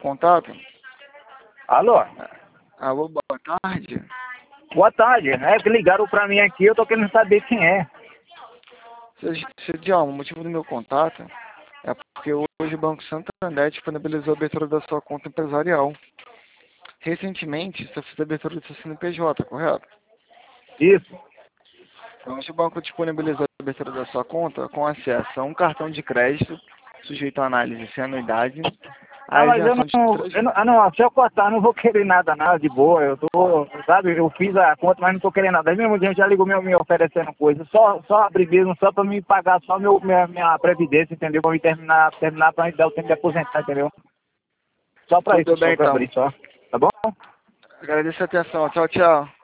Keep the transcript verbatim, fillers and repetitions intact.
contato? Alô? Alô, boa tarde. Boa tarde. É que ligaram pra mim aqui, eu tô querendo saber quem é. Seu Djalma, o motivo do meu contato é porque hoje o Banco Santander disponibilizou a abertura da sua conta empresarial. Recentemente, você fez a abertura do seu C N P J, correto? Isso. Então, hoje o banco disponibilizou a abertura da sua conta com acesso a um cartão de crédito sujeito à análise sem anuidade, Ah, a mas eu isenção de não, três... eu não, ah, não, se eu cortar, não vou querer nada, nada, de boa, eu tô, sabe, eu fiz a conta, mas não tô querendo nada. Aí mesmo gente já ligou me, me oferecendo coisa, só, só abrir mesmo, só pra me pagar só meu, minha, minha previdência, entendeu? Pra me terminar, terminar pra me dar o tempo de aposentar, entendeu? Só pra isso, Tudo só bem, pra então. abrir, só. Tá bom? Agradeço a atenção. Tchau, tchau.